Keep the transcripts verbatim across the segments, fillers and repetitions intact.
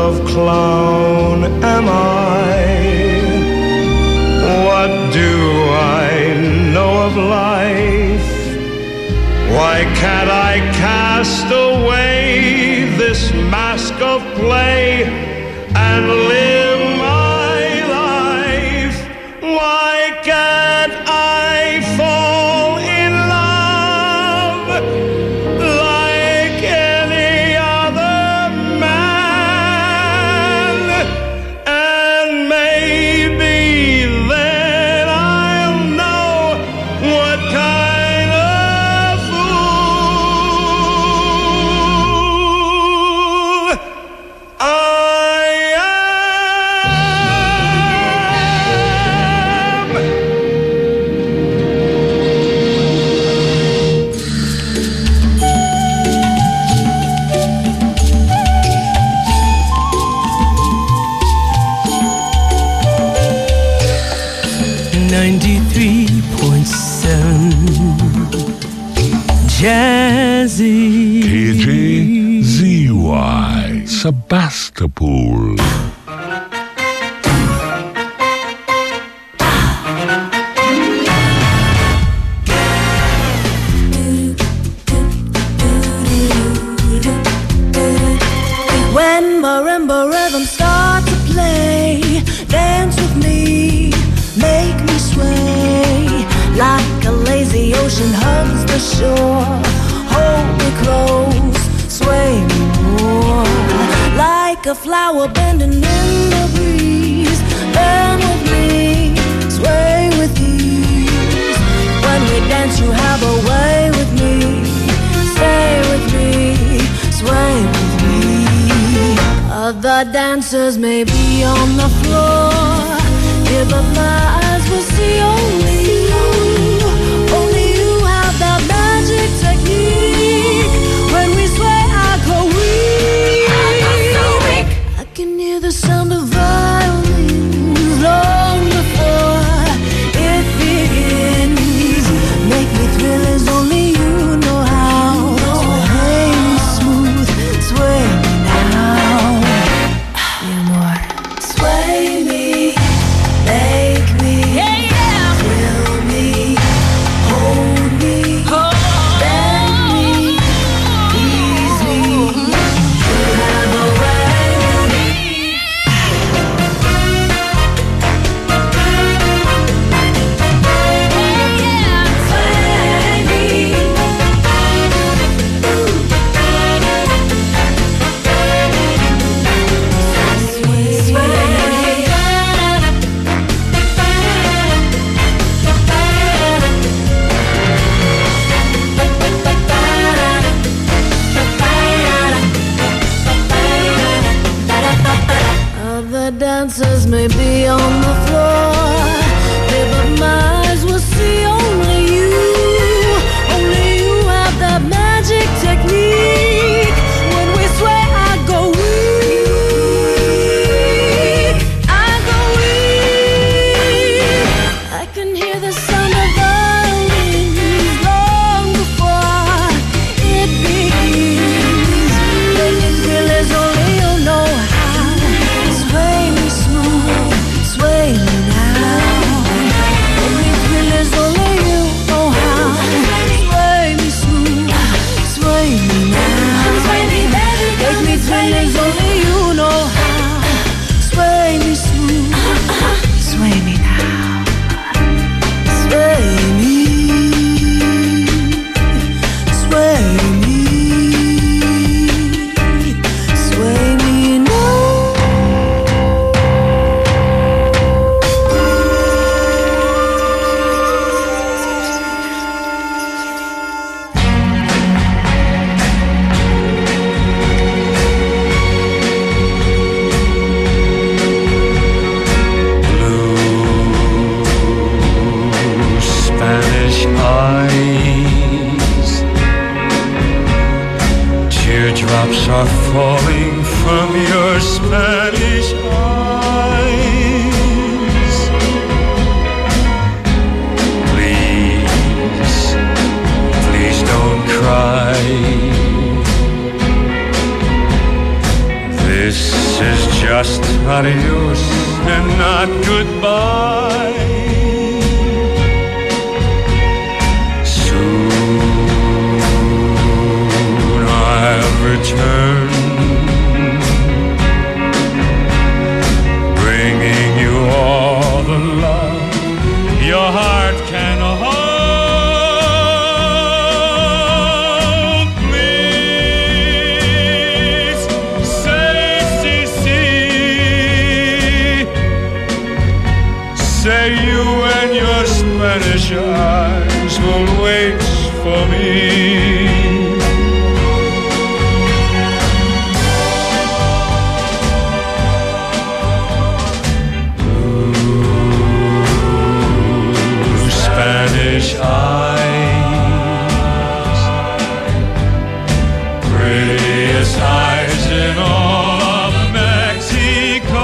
of clown am I? What do I know of life? Why can't I cast away this mask of play and live my life? Why can't I fall in love like any other man? And maybe then I'll know what kind of fool I ninety-three point seven Jazzy K J Z Y Sebastopol. When marimba rhythms start to play, dance with me, make me sway. Like a lazy ocean hugs the shore, hold me close, sway me more. Like a flower bending in the breeze, bend with me, sway with ease. When we dance you have a way with me, stay with me, sway with me. Other dancers may be on the floor, yeah, but my eyes will see only you. Only you have that magic technique. When we sway, I go weak. I go so weak. I can hear the sound of violins long before it begins. Make me thrill as only you know how. Sway me smooth, sway me now. Yeah, more. Sway me, make me, thrill me, hold me, bend me, ease me. You have a way with me. Sway me. Other dancers may be on the floor, yeah, but my eyes will see only you. Only you have that magic technique. When we sway, I go weak. I go weak. I can hear the sound of violins long before it begins. Make it feel as only you know how. Sway me smooth, sway me now. Make me feel as only you know how. Sway me smooth, sway me now. Make me feel as only you know how. Sway me smooth, sway me now. Sway me, sway me, sway me now. Spanish eyes, teardrops are falling from your Spanish eyes. Please, please don't cry. This is adios and not goodbye. Soon I'll return, bringing you all the love your heart can hold. Please say, see, see. Say you and your Spanish eyes will wait for me. Spanish eyes, prettiest eyes in all of Mexico.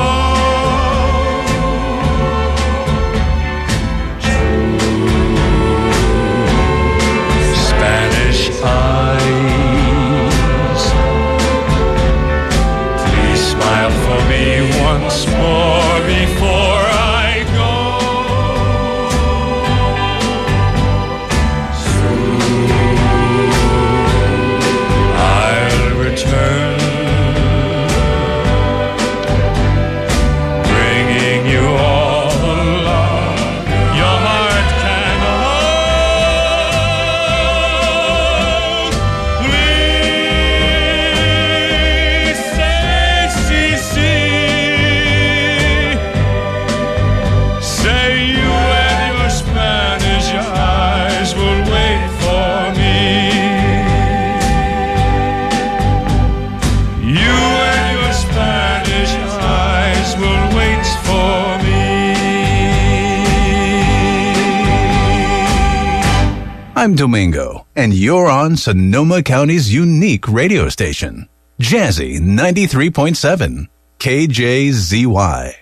Spanish eyes, please smile for me once more before I go. Return, bringing you all the love your heart can hold. Please say, see, see. Say you and your Spanish eyes will wait for me. Will wait for me. I'm Domingo, and you're on Sonoma County's unique radio station, Jazzy ninety-three point seven, K J Z Y.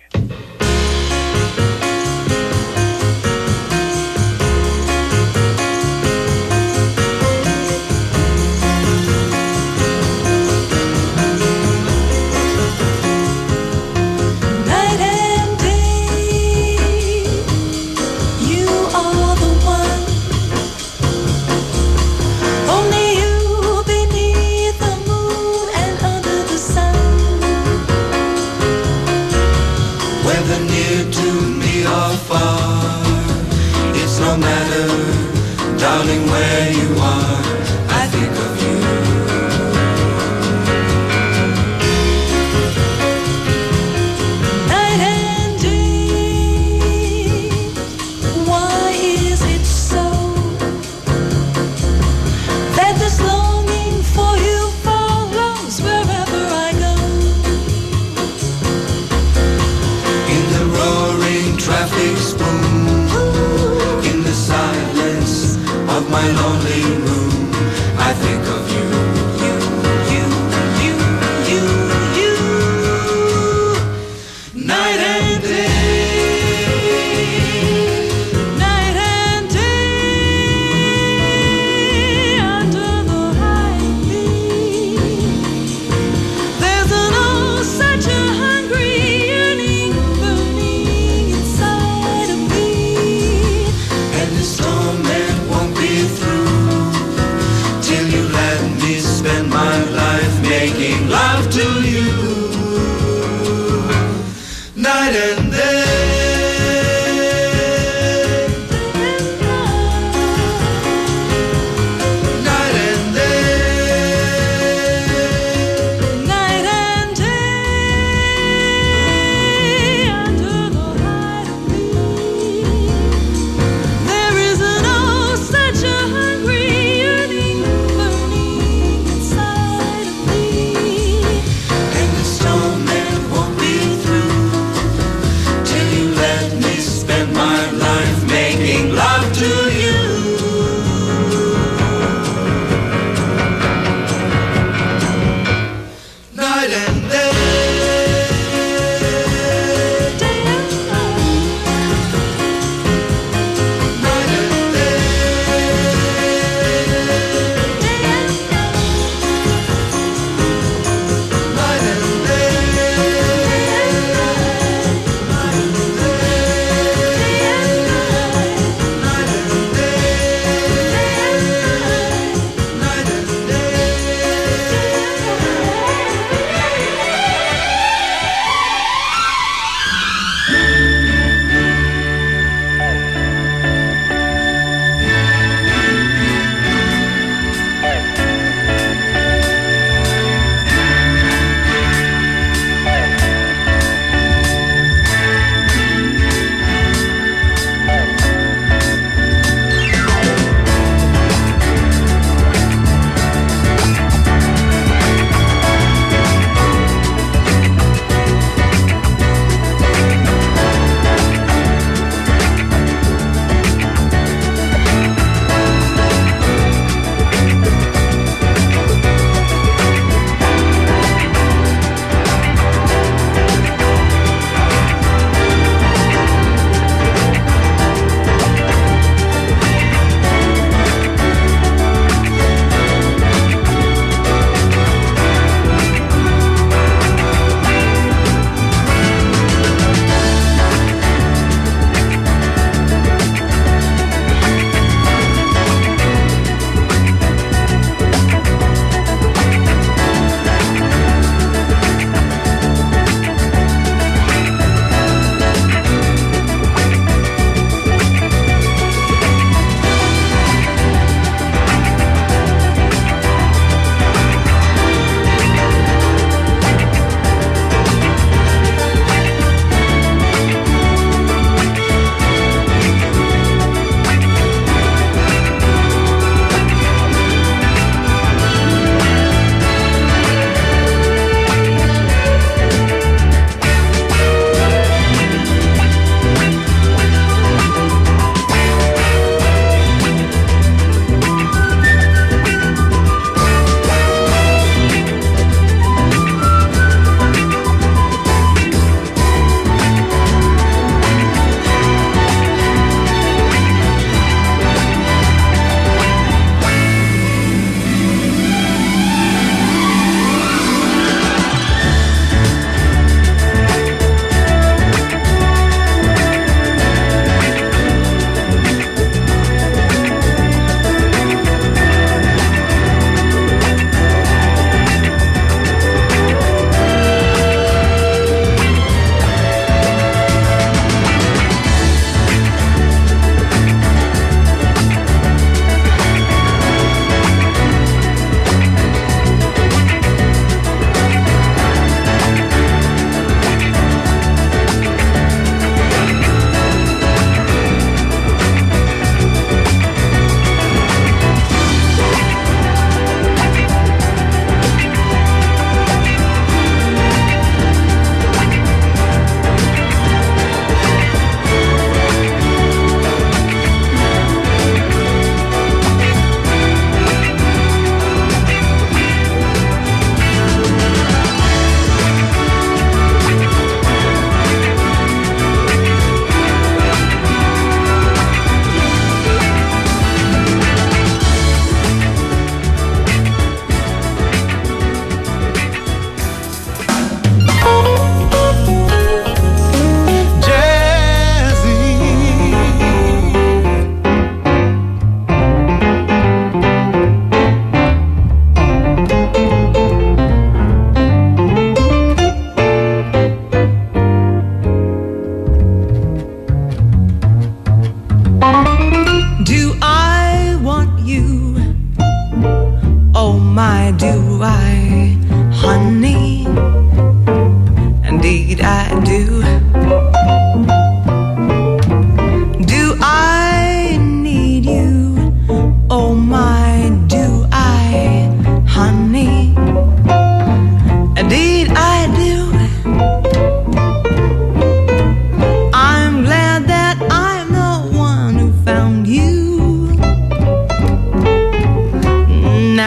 Darling, where you are, I think of you. Night and day, why is it so that this longing for you follows wherever I go? In the roaring traffic spoon, in the silence of my lonely room, I think of you, you, you, you, you, you, night and day, night and day, under the high beam. There's an oh, such a hungry yearning burning inside of me, and this torment won't be through till you let me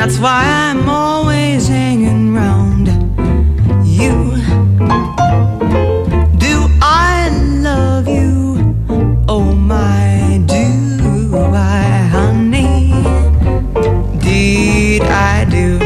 That's why I'm always hanging round you. Do I love you? Oh my, do I, honey? Indeed I do.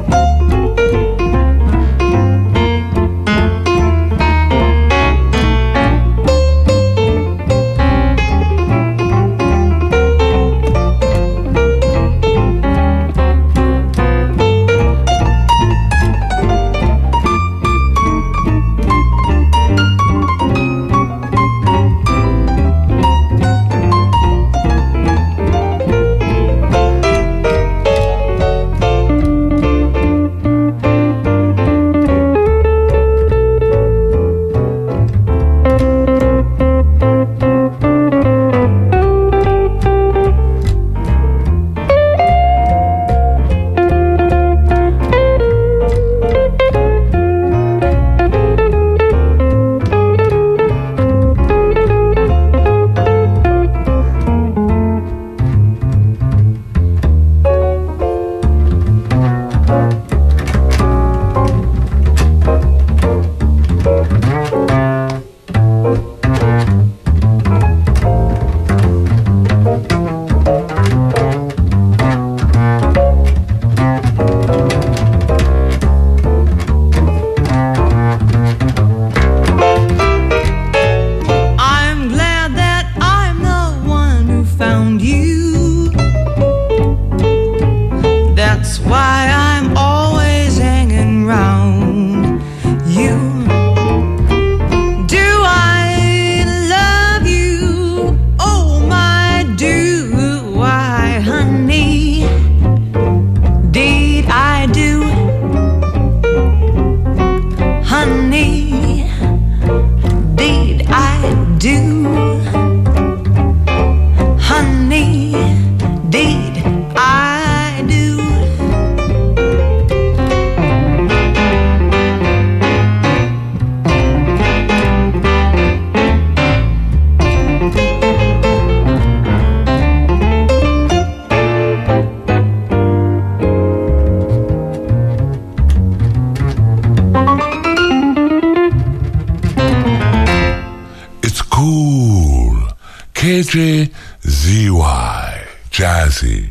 K J Z Y Jazzy.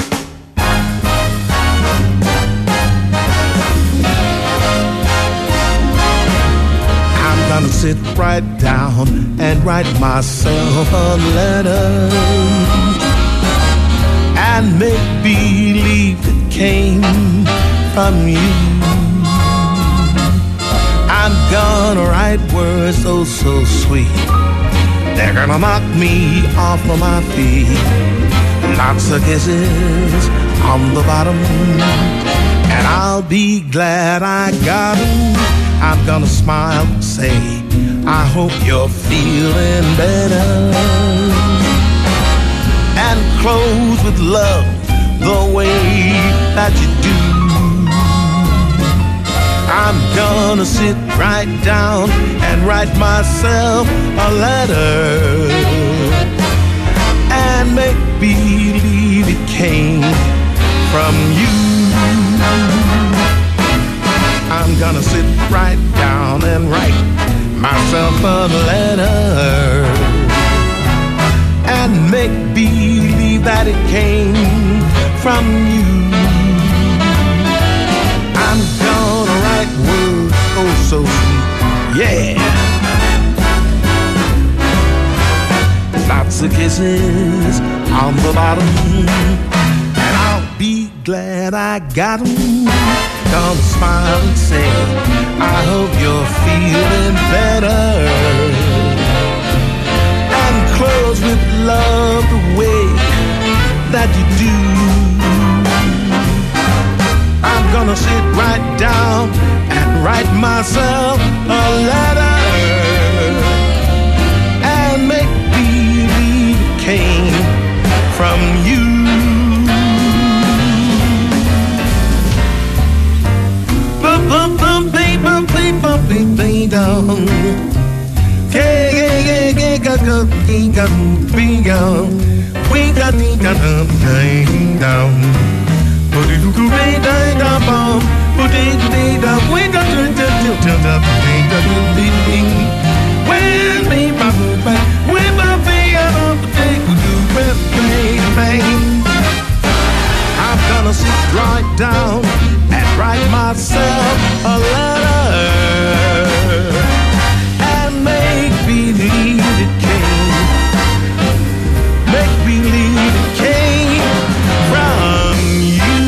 I'm gonna sit right down and write myself a letter and make believe it came from you. I'm gonna write words oh so sweet, they're gonna knock me off of my feet. Lots of kisses on the bottom, and I'll be glad I got 'em. I'm gonna smile and say, I hope you're feeling better, and close with love the way that you do. I'm gonna sit right down and write myself a letter and make believe it came from you. I'm gonna sit right down and write myself a letter and make believe that it came from you. I'm gonna write words oh so sweet, yeah. Lots of kisses on the bottom, and I'll be glad I got 'em. Gonna smile and say, I hope you're feeling better, and close with love the way that you do. I'm gonna sit right down and write myself a letter and make believe it came from you. Bum bum bum paper paper paper down. Hey hey hey hey go go go go go. We got the down down. I'm gonna sit right down and write myself a letter and make believe it came, make believe it came from you.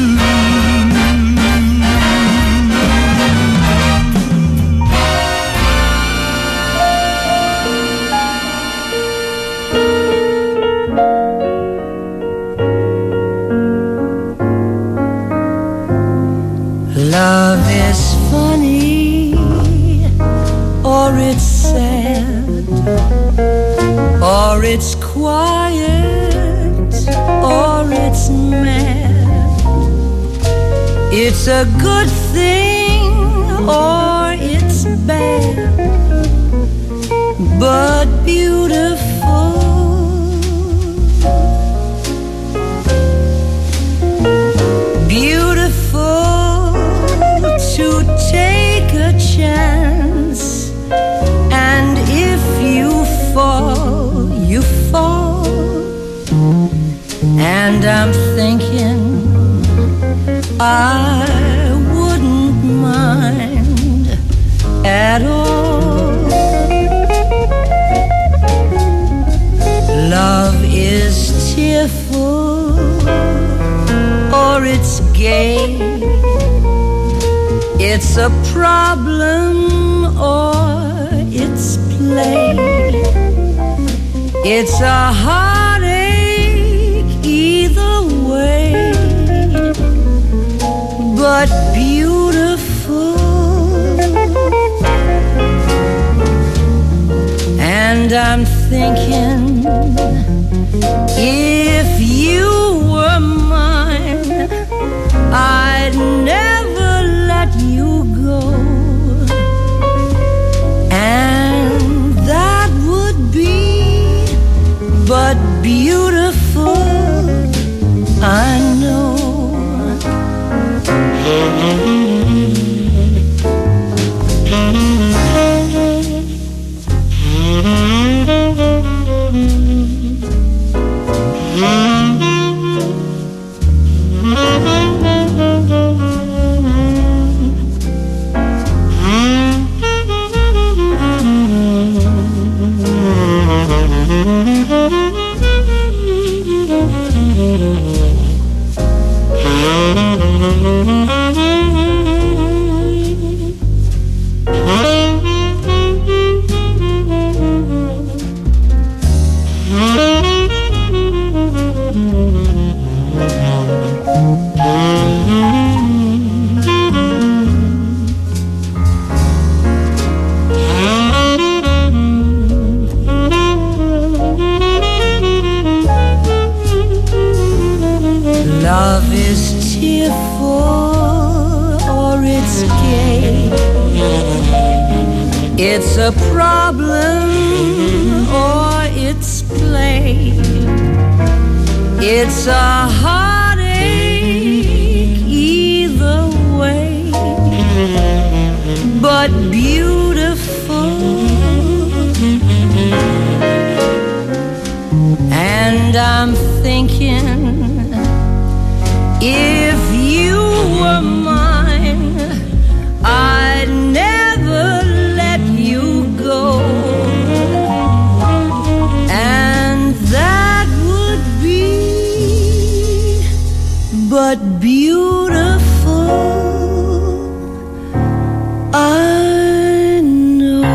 Love is funny, or it's sad, or it's quiet, or it's mad. It's a good thing, or it's bad, but beautiful. Beautiful to take a chance, and if you fall, you fall. And I'm thinking I wouldn't mind at all. Love is tearful, or it's gay. It's a problem, or it's play. It's a heartache either way, but beautiful. And I'm thinking, if you were mine, I'd never let you go, and that would be but beautiful, I know. Love is tearful, or it's gay. It's a problem, or it's play. It's a heartache either way, but beautiful. And I'm thinking, if you were mine, I'd never let you go, and that would be but beautiful, I know.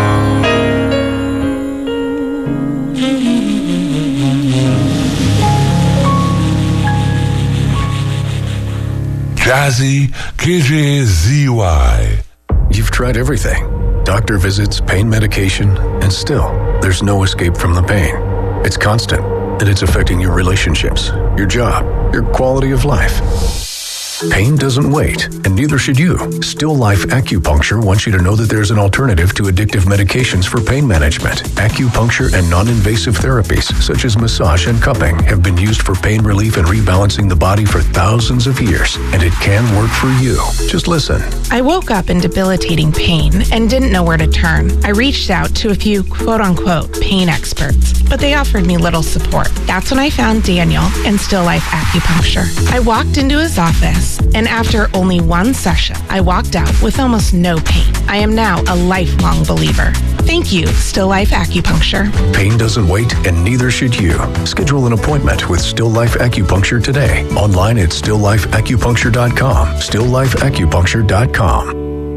Jazzy K J Z Y. You've tried everything. Doctor visits, pain medication, and still, there's no escape from the pain. It's constant, and it's affecting your relationships, your job, your quality of life. Pain doesn't wait, and neither should you. Still Life Acupuncture wants you to know that there's an alternative to addictive medications for pain management. Acupuncture and non-invasive therapies, such as massage and cupping, have been used for pain relief and rebalancing the body for thousands of years, and it can work for you. Just listen. I woke up in debilitating pain and didn't know where to turn. I reached out to a few quote-unquote pain experts, but they offered me little support. That's when I found Daniel and Still Life Acupuncture. I walked into his office, and after only one session, I walked out with almost no pain. I am now a lifelong believer. Thank you, Still Life Acupuncture. Pain doesn't wait, and neither should you. Schedule an appointment with Still Life Acupuncture today. Online at still life acupuncture dot com. still life acupuncture dot com.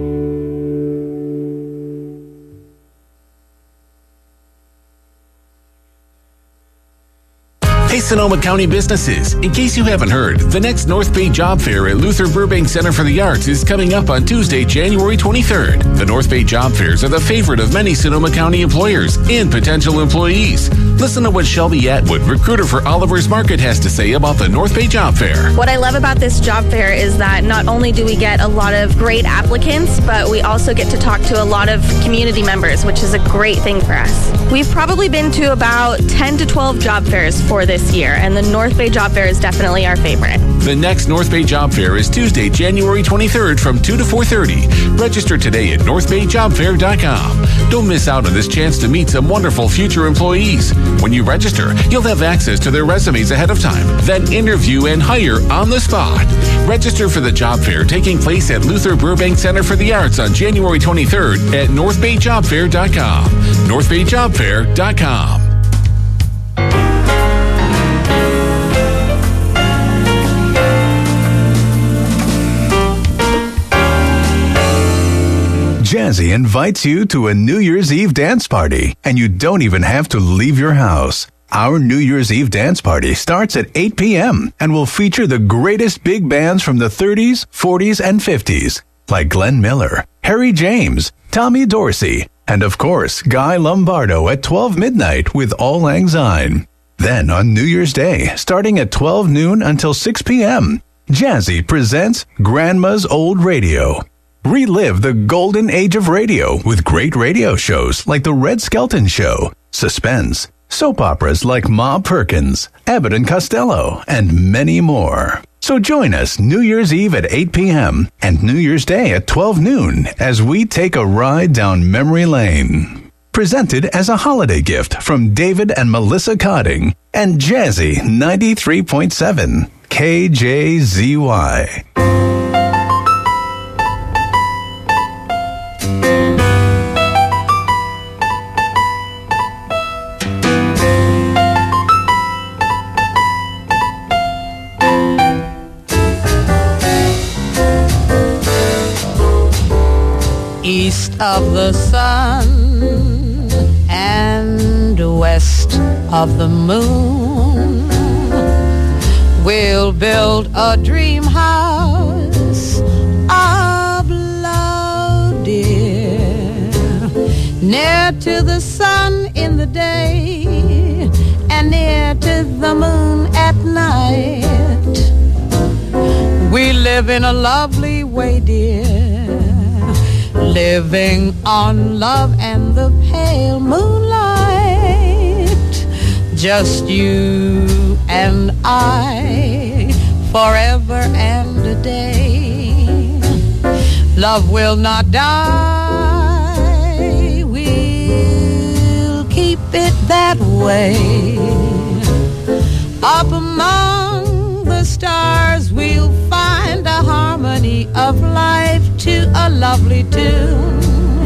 Hey, Sonoma County businesses. In case you haven't heard, the next North Bay Job Fair at Luther Burbank Center for the Arts is coming up on Tuesday, January twenty-third. The North Bay Job Fairs are the favorite of many Sonoma County employers and potential employees. Listen to what Shelby Atwood, recruiter for Oliver's Market, has to say about the North Bay Job Fair. What I love about this job fair is that not only do we get a lot of great applicants, but we also get to talk to a lot of community members, which is a great thing for us. We've probably been to about ten to twelve job fairs for this year, and the North Bay Job Fair is definitely our favorite. The next North Bay Job Fair is Tuesday, January twenty-third from two to four thirty. Register today at north bay job fair dot com. Don't miss out on this chance to meet some wonderful future employees. When you register, you'll have access to their resumes ahead of time, then interview and hire on the spot. Register for the job fair taking place at Luther Burbank Center for the Arts on January twenty-third at north bay job fair dot com. north bay job fair dot com. Jazzy invites you to a New Year's Eve dance party, and you don't even have to leave your house. Our New Year's Eve dance party starts at eight p.m. and will feature the greatest big bands from the thirties, forties, and fifties, like Glenn Miller, Harry James, Tommy Dorsey, and of course, Guy Lombardo at twelve midnight with Auld Lang Syne. Then on New Year's Day, starting at twelve noon until six p.m., Jazzy presents Grandma's Old Radio. Relive the golden age of radio with great radio shows like The Red Skelton Show, Suspense, soap operas like Ma Perkins, Abbott and Costello, and many more. So join us New Year's Eve at eight p.m. and New Year's Day at twelve noon as we take a ride down memory lane. Presented as a holiday gift from David and Melissa Cotting and Jazzy ninety-three point seven K J Z Y. East of the sun and west of the moon, we'll build a dream house of love, dear, near to the sun in the day and near to the moon at night. We live in a lovely way, dear, living on love and the pale moonlight. Just you and I, forever and a day. Love will not die, we'll keep it that way. Up among the stars we'll find a harmony of life to a lovely tune.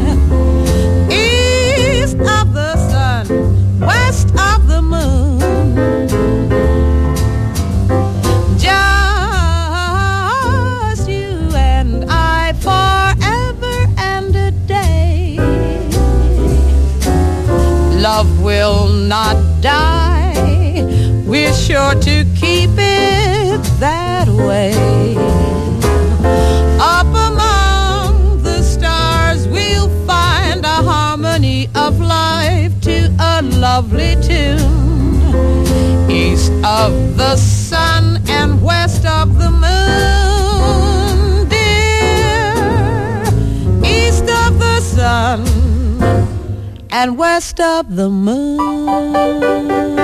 East of the sun, west of the moon, just you and I forever and a day. Love will not die, we're sure to keep it that way. Up among the stars we'll find a harmony of life to a lovely tune. East of the sun and west of the moon, and west of the moon.